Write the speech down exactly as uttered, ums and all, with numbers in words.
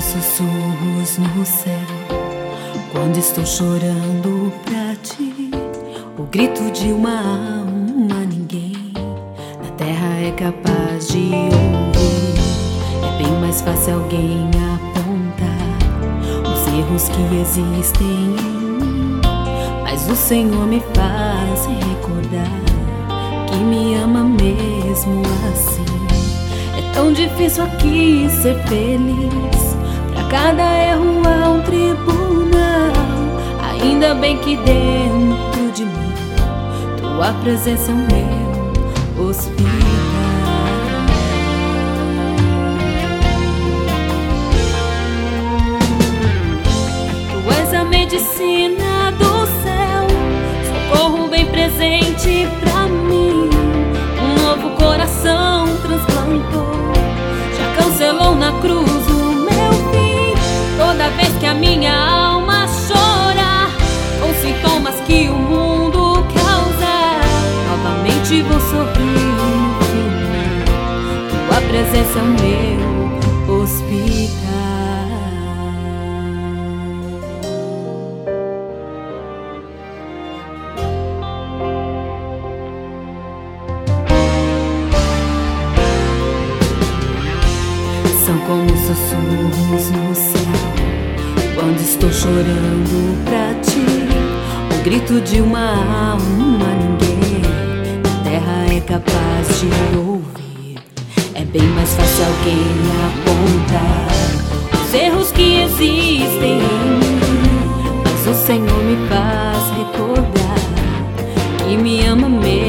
sussurros no céu, quando estou chorando pra ti. O grito de uma alma ninguém na terra é capaz de ouvir. É bem mais fácil alguém apontar os erros que existem em mim, mas o Senhor me faz recordar que me ama mesmo assim. É tão difícil aqui ser feliz, pra cada erro há um tribunal. Ainda bem que dentro de mim tua presença é o meu hospital. Tu és a medicina do céu, socorro bem presente pra mim. Um novo coração transplantou, já cancelou na cruz o meu fim. Toda vez que a minha alma chorar com sintomas que o mundo causa, novamente vou sorrir no final. Tua presença é o meu hospital. São como sussurros no céu, quando estou chorando pra ti. O grito de uma alma ninguém na terra é capaz de ouvir. É bem mais fácil alguém apontar os erros que existem em mim, mas o Senhor me faz recordar que me ama mesmo